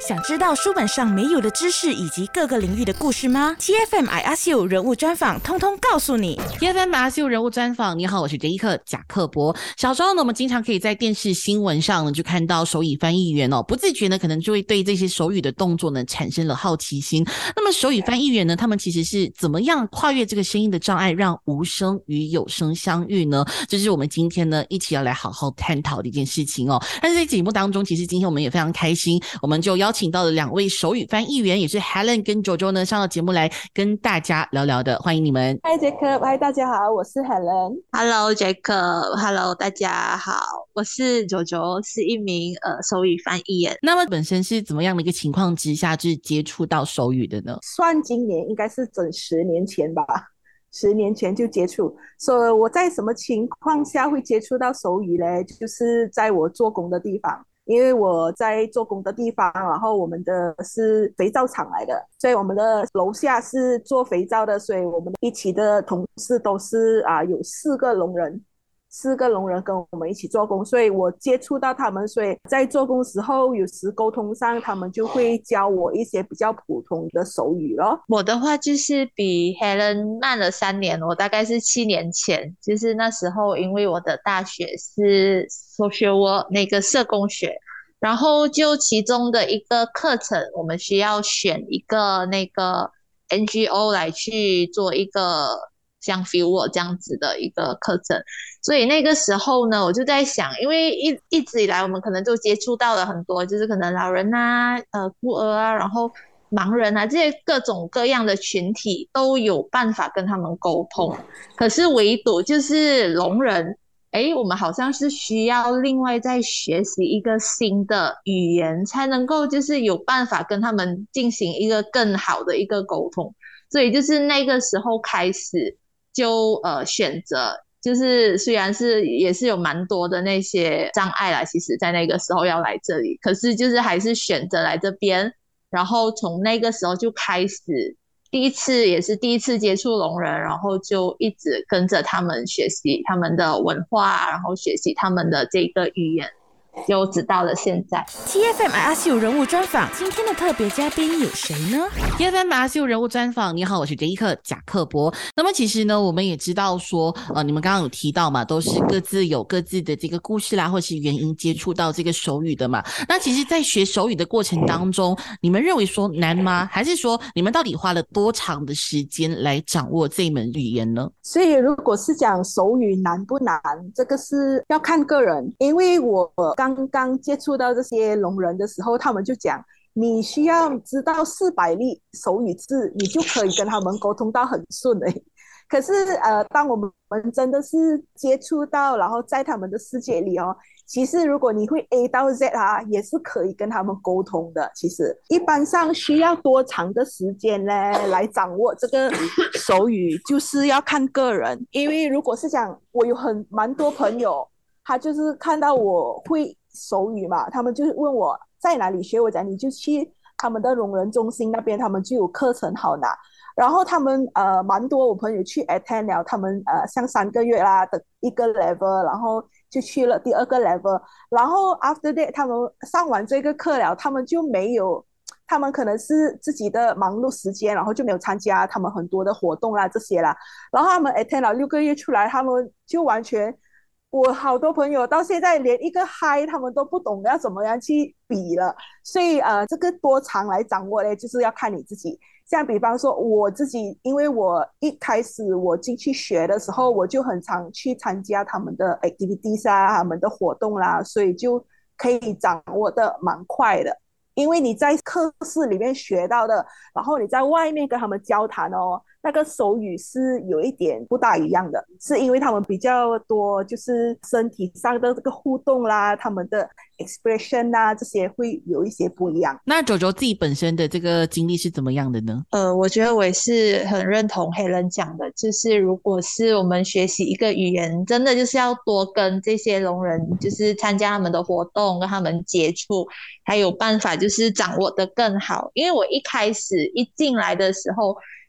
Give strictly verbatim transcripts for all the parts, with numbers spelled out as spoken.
想知道书本上没有的知识以及各个领域的故事吗？ T F M I Ask You 人物专访通通告诉你。 T F M I Ask You 人物专访，你好，我是杰伊克贾克伯。小时候呢，我们经常可以在电视新闻上呢就看到手语翻译员哦，不自觉呢可能就会对这些手语的动作呢产生了好奇心。那么手语翻译员呢，他们其实是怎么样跨越这个声音的障碍，让无声与有声相遇呢？这是我们今天呢一起要来好好探讨的一件事情哦。但是在节目当中，其实今天我们也非常开心，我们就邀请到了两位手语翻译员，也是 Helen 跟 Jojo 呢上到节目来跟大家聊聊的，欢迎你们。 嗨 Jacob， 嗨大家好，我是 Helen。Hello Jacob，Hello 大家好，我是 Jojo， 是一名呃手语翻译员。 那么本身是怎么样的一个情况之下就是接触到手语的呢？ 算今年应该是整十年前吧，十年前就接触。所以我在什么情况下会接触到手语呢？就是在我做工的地方。因为我在做工的地方，然后我们的是肥皂厂来的，所以我们的楼下是做肥皂的，所以我们一起的同事都是啊有四个聋人，四个聋人跟我们一起做工，所以我接触到他们，所以在做工时候有时沟通上他们就会教我一些比较普通的手语咯。 我的话就是比 Helen 慢了三年，我大概是七年前，就是那时候因为我的大学是 social work 那个社工学，然后就其中的一个课程我们需要选一个那个 N G O 来去做一个像 fieldwork 这样子的一个课程。所以那个时候呢，我就在想，因为一一直以来我们可能就接触到了很多，就是可能老人啊、呃孤儿啊，然后盲人啊，这些各种各样的群体都有办法跟他们沟通，可是唯独就是聋人，诶，我们好像是需要另外再学习一个新的语言，才能够就是有办法跟他们进行一个更好的一个沟通。所以就是那个时候开始就呃选择。就是虽然是也是有蛮多的那些障碍啦，其实在那个时候要来这里，可是就是还是选择来这边，然后从那个时候就开始第一次也是第一次接触聋人，然后就一直跟着他们学习他们的文化，然后学习他们的这个语言，就直到了现在。 T F M I Ask You 人物专访，今天的特别嘉宾有谁呢？ T F M I Ask You 人物专访，你好，我是杰伊克贾克伯。那么其实呢，我们也知道说呃，你们刚刚有提到嘛，都是各自有各自的这个故事啦，或是原因接触到这个手语的嘛。那其实在学手语的过程当中，你们认为说难吗？还是说你们到底花了多长的时间来掌握这一门语言呢？ 所以如果是讲手语难不难，这个是要看个人。因为我刚刚接触到这些聋人的时候，他们就讲你需要知道四百例手语字，你就可以跟他们沟通到很顺的。可是呃，当我们真的是接触到，然后在他们的世界里哦，其实如果你会 A 到 Z 啊，也是可以跟他们沟通的。其实一般上需要多长的时间呢来掌握这个手语，就是要看个人。因为如果是讲我有很蛮多朋友，他就是看到我会手语嘛，他们就问我在哪里学，我讲你就去他们的聋人中心那边，他们就有课程好拿。然后他们呃蛮多我朋友去 attend 了，他们呃像三个月啦的一个 level， 然后就去了第二个 level， 然后 after that 他们上完这个课了，他们就没有，他们可能是自己的忙碌时间，然后就没有参加他们很多的活动啦这些啦，然后他们 attend 了六个月出来，他们就完全，我好多朋友到现在连一个嗨他们都不懂要怎么样去比了。所以呃这个多长来掌握呢，就是要看你自己。像比方说我自己，因为我一开始我进去学的时候，我就很常去参加他们的 activities 啊，他们的活动啦，所以就可以掌握的蛮快的。因为你在课室里面学到的，然后你在外面跟他们交谈哦，那个手语是有一点不大一样的，是因为他们比较多就是身体上的这个互动啦，他们的 expression 啊这些会有一些不一样。 那九九自己本身的这个经历是怎么样的呢？ 呃，我觉得我也是很认同黑人讲的，就是如果是我们学习一个语言，真的就是要多跟这些聋人，就是参加他们的活动，跟他们接触，还有办法就是掌握得更好。因为我一开始一进来的时候，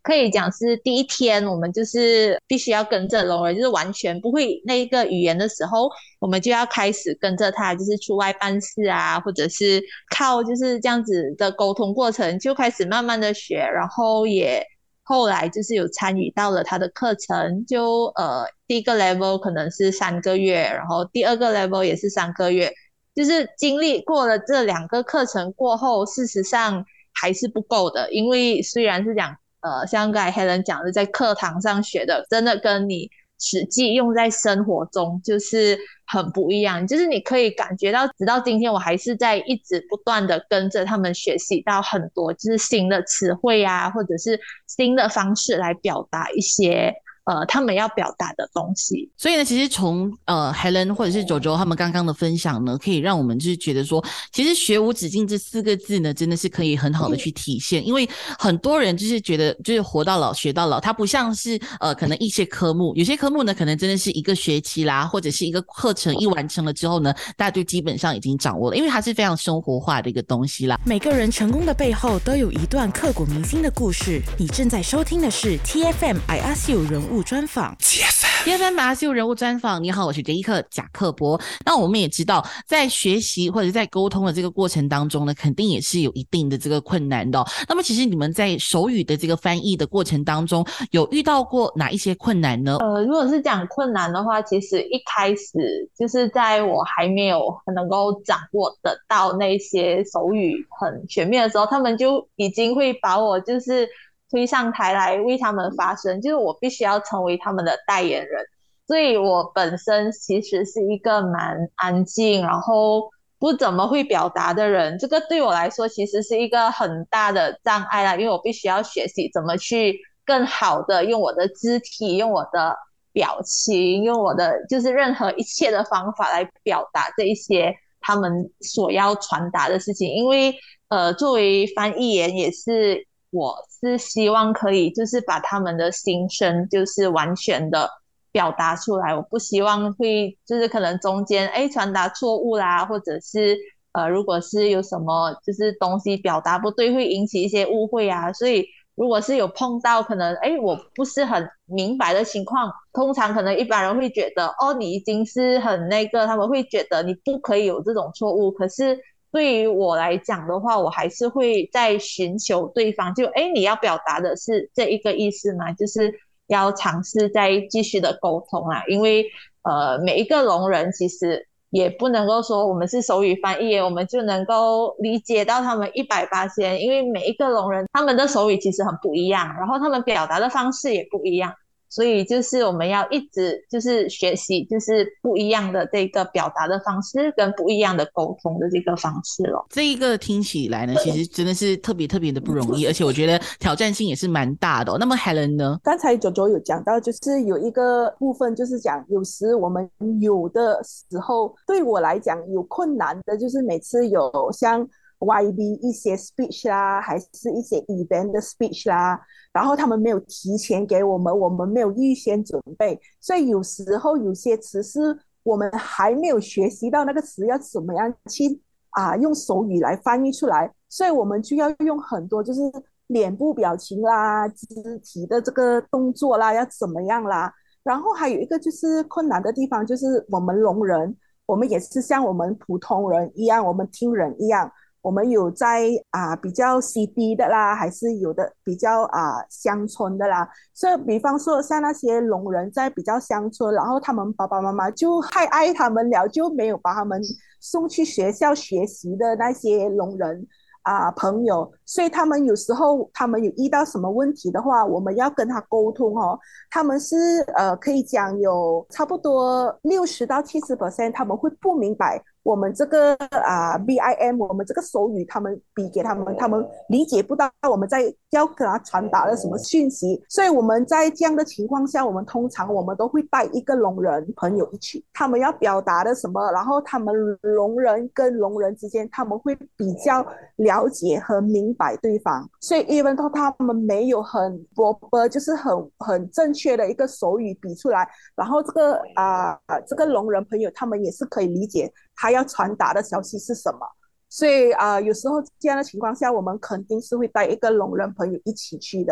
可以讲是第一天我们就是必须要跟着聋人，就是完全不会那个语言的时候，我们就要开始跟着他，就是出外办事啊，或者是靠就是这样子的沟通过程就开始慢慢的学，然后也后来就是有参与到了他的课程，就呃第一个 level 可能是三个月，然后第二个 level 也是三个月，就是经历过了这两个课程过后，事实上还是不够的，因为虽然是讲呃像刚才 Helen 讲的在课堂上学的，真的跟你实际用在生活中就是很不一样，就是你可以感觉到直到今天我还是在一直不断的跟着他们学习到很多就是新的词汇啊，或者是新的方式来表达一些呃他们要表达的东西。 所以呢，其实从呃 Helen 或者是九九他们刚刚的分享呢，可以让我们就是觉得说，其实学无止境这四个字呢，真的是可以很好的去体现。因为很多人就是觉得就是活到老学到老，它不像是呃可能一些科目，有些科目呢可能真的是一个学期啦，或者是一个课程一完成了之后呢，大家就基本上已经掌握了，因为它是非常生活化的一个东西啦。 每个人成功的背后都有一段刻骨铭心的故事。你正在收听的是 T F M I Ask You 人物专访。 T F M I Ask You 人物专访，你好，我是杰伊克贾克伯。那我们也知道，在学习或者在沟通的这个过程当中呢，肯定也是有一定的这个困难的哦。那么其实你们在手语的这个翻译的过程当中，有遇到过哪一些困难呢？ 呃，如果是讲困难的话，其实一开始就是在我还没有能够掌握得到那些手语很全面的时候，他们就已经会把我就是推上台来为他们发声，就是我必须要成为他们的代言人。所以我本身其实是一个蛮安静，然后不怎么会表达的人，这个对我来说其实是一个很大的障碍啦，因为我必须要学习怎么去更好的用我的肢体，用我的表情，用我的就是任何一切的方法来表达这一些他们所要传达的事情。因为呃，作为翻译员也是，我是希望可以就是把他们的心声就是完全的表达出来，我不希望会就是可能中间哎传达错误啦，或者是呃如果是有什么就是东西表达不对会引起一些误会啊，所以如果是有碰到可能哎我不是很明白的情况，通常可能一般人会觉得哦你已经是很那个，他们会觉得你不可以有这种错误，可是对于我来讲的话，我还是会在寻求对方，就哎你要表达的是这一个意思吗？就是要尝试再继续的沟通啊，因为呃每一个聋人其实也不能够说我们是手语翻译，我们就能够理解到他们一百巴仙，因为每一个聋人他们的手语其实很不一样，然后他们表达的方式也不一样，所以就是我们要一直就是学习就是不一样的这个表达的方式跟不一样的沟通的这个方式咯。 这一个听起来呢，其实真的是特别特别的不容易，而且我觉得挑战性也是蛮大的哦。那么 Helen 呢？ 刚才九九有讲到，就是有一个部分就是讲，有时我们有的时候对我来讲有困难的，就是每次有像 Y B 一些 speech 啦，还是一些 event 的 speech 啦，然后他们没有提前给我们，我们没有预先准备，所以有时候有些词是我们还没有学习到那个词要怎么样去啊用手语来翻译出来，所以我们就要用很多就是脸部表情啦、肢体的这个动作啦，要怎么样啦。然后还有一个就是困难的地方，就是我们聋人，我们也是像我们普通人一样，我们听人一样。我们有在啊比较 C D 的啦，还是有的比较啊乡村的啦。所以比方说像那些聋人在比较乡村，然后他们爸爸妈妈就太爱他们了，就没有把他们送去学校学习的那些聋人啊朋友，所以他们有时候他们有遇到什么问题的话，我们要跟他沟通哦。他们是呃可以讲有差不多六十到七十 percent 他们会不明白我们这个啊 B I M 我们这个手语，他们比给他们，他们理解不到我们在要跟他传达了什么讯息，所以我们在这样的情况下，我们通常我们都会带一个聋人朋友一起，他们要表达的什么，然后他们聋人跟聋人之间，他们会比较了解和明白对方，所以 even though 他们没有很 proper 就是很很正确的一个手语比出来，然后这个啊、呃、这个聋人朋友他们也是可以理解他要传达的消息是什么，所以啊、呃、有时候这样的情况下，我们肯定是会带一个聋人朋友一起去的。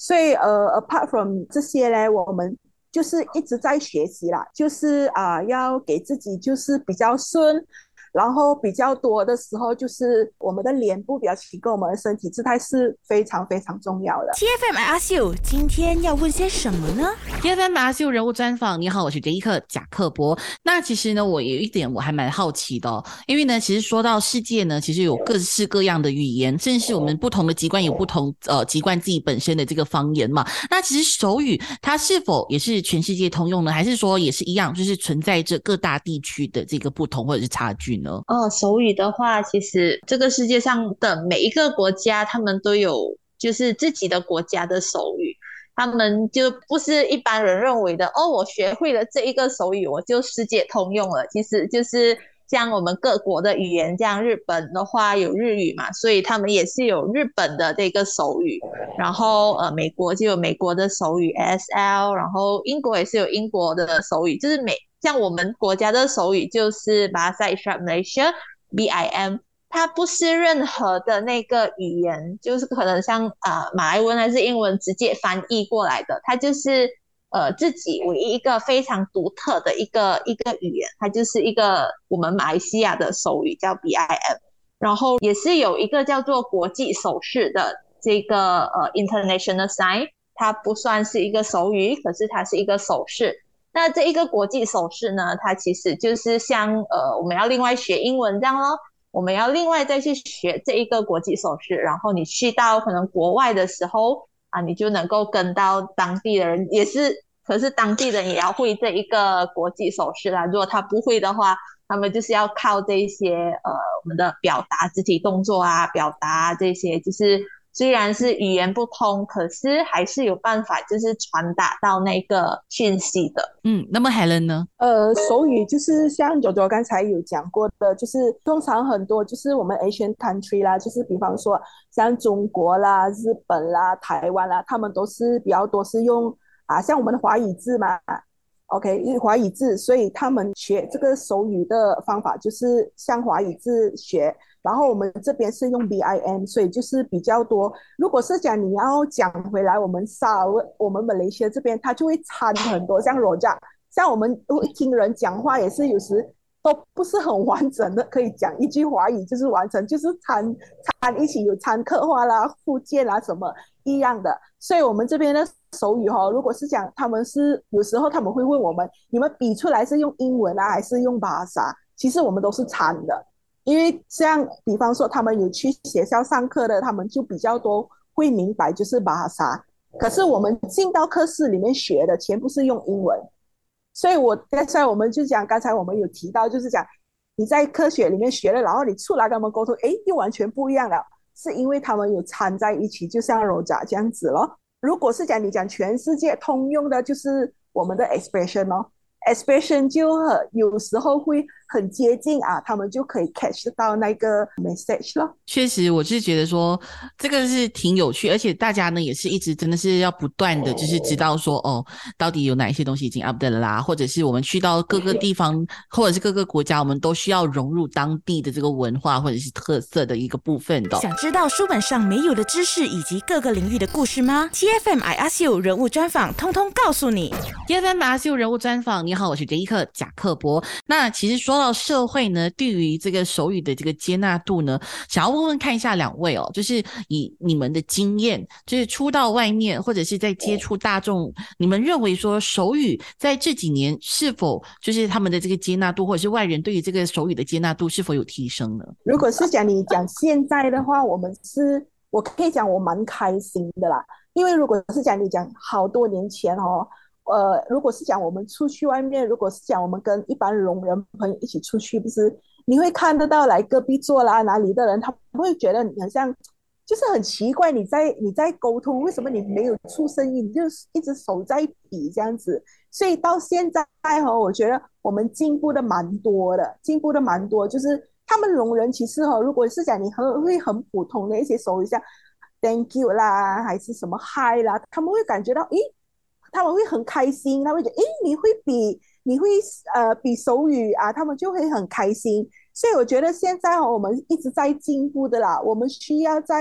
所以呃，apart from 这些呢，我们就是一直在学习啦，就是啊、呃，要给自己就是比较顺。然后比较多的时候，就是我们的脸部表情跟我们的身体姿态是非常非常重要的。 T F M I Ask You 今天要问些什么呢 ？T F M I Ask You 人物专访，你好，我是杰伊克贾克伯。那其实呢，我有一点我还蛮好奇的哦，因为呢，其实说到世界呢，其实有各式各样的语言，甚至是我们不同的籍贯有不同呃籍贯自己本身的这个方言嘛。那其实手语它是否也是全世界通用呢？还是说也是一样，就是存在着各大地区的这个不同或者是差距呢？ 哦，手语的话，其实这个世界上的每一个国家，他们都有就是自己的国家的手语，他们就不是一般人认为的哦，我学会了这一个手语，我就世界通用了。其实就是像我们各国的语言，像日本的话有日语嘛，所以他们也是有日本的这个手语，然后呃，美国就有美国的手语 A S L， 然后英国也是有英国的手语，就是每像我们国家的手语就是 Bahasa Isyarat Malaysia B I M， 它不是任何的那个语言，就是可能像呃马来文还是英文直接翻译过来的，它就是呃自己唯一一个非常独特的一个一个语言，它就是一个我们马来西亚的手语叫 B I M， 然后也是有一个叫做国际手势的这个呃 International Sign， 它不算是一个手语，可是它是一个手势。那这一个国际手势呢，它其实就是像呃我们要另外学英文这样咯，我们要另外再去学这一个国际手势，然后你去到可能国外的时候啊，你就能够跟到当地的人，也是可是当地人也要会这一个国际手势啦，如果他不会的话，他们就是要靠这一些呃我们的表达肢体动作啊，表达这些就是虽然是语言不通，可是还是有办法就是传达到那个讯息的。 嗯，那么 Helen 呢？ 呃，手语就是像九九刚才有讲过的，就是通常很多就是我们 Asian country 啦，就是比方说像中国啦、日本啦、台湾啦，他们都是比较多是用啊，像我们的华语字嘛 ，OK， 华语字，所以他们学这个手语的方法就是向华语字学。然后我们这边是用 B I M， 所以就是比较多。如果是讲你要讲回来，我们沙我们马来西亚这边，它就会掺很多，像罗家，像我们听人讲话也是有时都不是很完整的，可以讲一句华语就是完成，就是掺掺一起有掺客话啦、福建啦什么一样的。所以我们这边的手语哈、哦，如果是讲他们是有时候他们会问我们，你们比出来是用英文啊，还是用巴萨？其实我们都是掺的。因为像比方说他们有去学校上课的，他们就比较多会明白就是巴萨，可是我们进到课室里面学的全部是用英文，所以我刚才我们就讲，刚才我们有提到就是讲你在科学里面学了，然后你出来跟他们沟通，诶，又完全不一样了，是因为他们有掺在一起，就像柔甲这样子咯。如果是讲你讲全世界通用的，就是我们的 expression 咯，expression 就很有时候会很接近啊，他们就可以 catch 到那个 message 咯。 确实，我是觉得说这个是挺有趣，而且大家呢也是一直真的是要不断的就是知道说哦，到底有哪一些东西已经 update 了啦，或者是我们去到各个地方或者是各个国家，我们都需要融入当地的这个文化或者是特色的一个部分的。 想知道书本上没有的知识以及各个领域的故事吗？ T F M I Ask You 人物专访通通告诉你。 T F M I Ask You 人物专访，你好，我是杰伊克贾克伯。那其实说到社会呢，对于这个手语的这个接纳度呢，想要问问看一下两位哦，就是以你们的经验，就是出到外面或者是在接触大众，你们认为说手语在这几年是否就是他们的这个接纳度，或者是外人对于这个手语的接纳度是否有提升呢？ 如果是讲你讲现在的话，我们是我可以讲我蛮开心的啦，因为如果是讲你讲好多年前哦，呃，如果是讲我们出去外面，如果是讲我们跟一般聋人朋友一起出去，不是你会看得到来隔壁座啦哪里的人，他们会觉得你很像，就是很奇怪，你在你在沟通，为什么你没有出声音，你就一直手在比这样子。所以到现在哦，我觉得我们进步的蛮多的，进步的蛮多，就是他们聋人其实哦，如果是讲你很会很普通的一些手语，像 thank you 啦，还是什么 hi 啦，他们会感觉到，诶，他们会很开心，他会觉得，诶，你会比你会呃比手语啊，他们就会很开心。所以我觉得现在、哦、我们一直在进步的啦，我们需要在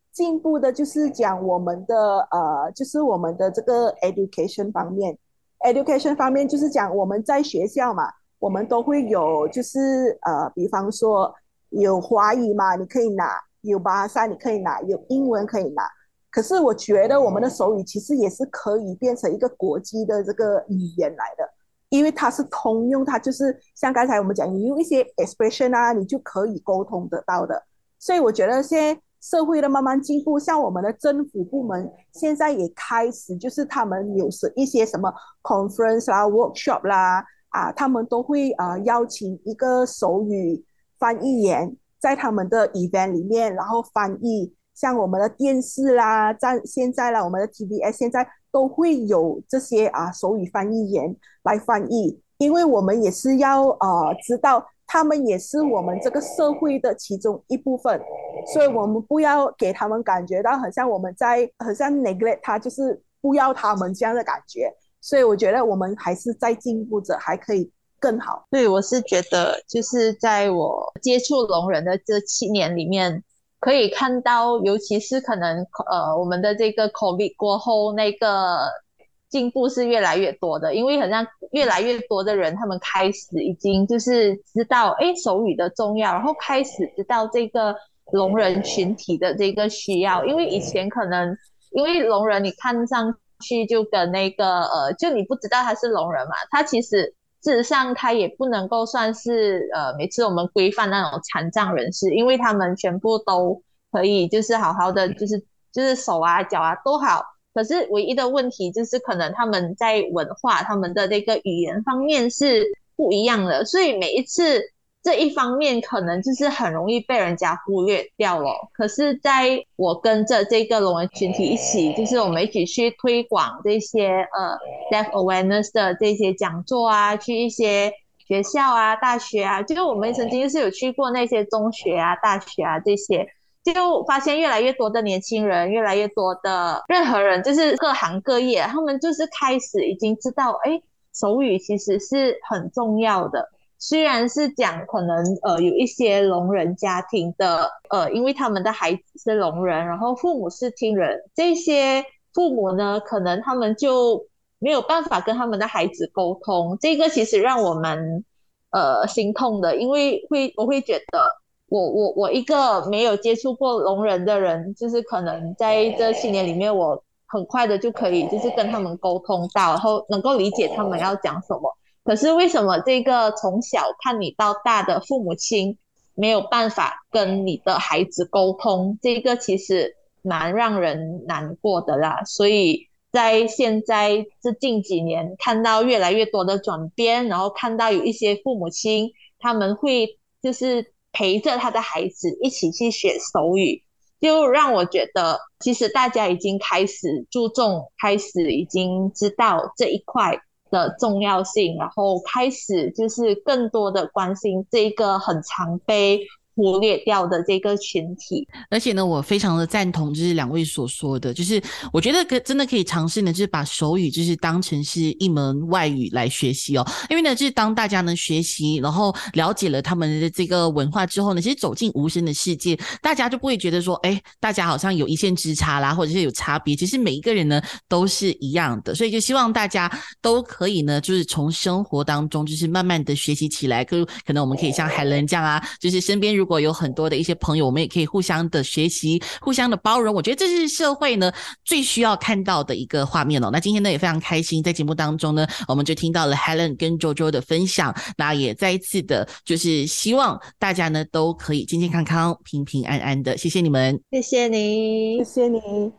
进步的就是讲我们的呃，就是我们的这个 education 方面，education 方面就是讲我们在学校嘛，我们都会有就是呃，比方说有华语嘛，你可以拿；有巴萨你可以拿；有英文可以拿。可是我觉得我们的手语其实也是可以变成一个国际的这个语言来的，因为它是通用，它就是像刚才我们讲，你用一些 expression 啊，你就可以沟通得到的。所以我觉得现在社会的慢慢进步，像我们的政府部门现在也开始，就是他们有时一些什么 conference 啦、workshop 啦，啊，他们都会啊、呃、邀请一个手语翻译员在他们的 event 里面，然后翻译。像我们的电视啦，在现在啦，我们的 T V S 现在都会有这些啊手语翻译员来翻译，因为我们也是要呃知道他们也是我们这个社会的其中一部分，所以我们不要给他们感觉到很像我们在很像 neglect 他，就是不要他们这样的感觉。所以我觉得我们还是在进步着，还可以更好。 对，我是觉得就是在我接触聋人的这七年里面，可以看到，尤其是可能呃我们的这个 COVID 过后，那个进步是越来越多的，因为好像越来越多的人他们开始已经就是知道诶手语的重要，然后开始知道这个聋人群体的这个需要，因为以前可能因为聋人你看上去就跟那个呃就你不知道他是聋人嘛，他其实事实上他也不能够算是呃每次我们规范那种残障人士，因为他们全部都可以就是好好的就是就是手啊脚啊都好，可是唯一的问题就是可能他们在文化他们的这个语言方面是不一样的，所以每一次这一方面可能就是很容易被人家忽略掉了。可是在我跟着这个聋人群体一起，就是我们一起去推广这些呃 deaf awareness 的这些讲座啊，去一些学校啊大学啊，就是我们曾经是有去过那些中学啊大学啊这些，就发现越来越多的年轻人，越来越多的任何人，就是各行各业，他们就是开始已经知道诶手语其实是很重要的。虽然是讲可能呃有一些聋人家庭的呃，因为他们的孩子是聋人，然后父母是听人，这些父母呢可能他们就没有办法跟他们的孩子沟通，这个其实让我们呃心痛的，因为会我会觉得我我我一个没有接触过聋人的人，就是可能在这七年里面我很快的就可以就是跟他们沟通到，然后能够理解他们要讲什么。可是为什么这个从小看你到大的父母亲没有办法跟你的孩子沟通，这个其实蛮让人难过的啦。所以在现在这近几年看到越来越多的转变，然后看到有一些父母亲他们会就是陪着他的孩子一起去学手语，就让我觉得其实大家已经开始注重，开始已经知道这一块的重要性，然后开始就是更多的关心这个很常被忽略掉的这个群体。 而且呢，我非常的赞同就是两位所说的，就是我觉得可真的可以尝试呢，就是把手语就是当成是一门外语来学习哦。因为呢，就是当大家呢学习，然后了解了他们的这个文化之后呢，其实走进无声的世界，大家就不会觉得说，哎，大家好像有一线之差啦，或者是有差别。其实每一个人呢都是一样的，所以就希望大家都可以呢，就是从生活当中就是慢慢的学习起来。可可能我们可以像海伦这样啊，就是身边如果有很多的一些朋友，我们也可以互相的学习，互相的包容。我觉得这是社会呢最需要看到的一个画面哦。那今天呢也非常开心，在节目当中呢，我们就听到了 Helen 跟 JoJo 的分享，那也再一次的就是希望大家呢都可以健健康康、平平安安的。谢谢你们， 谢谢你， 谢谢你。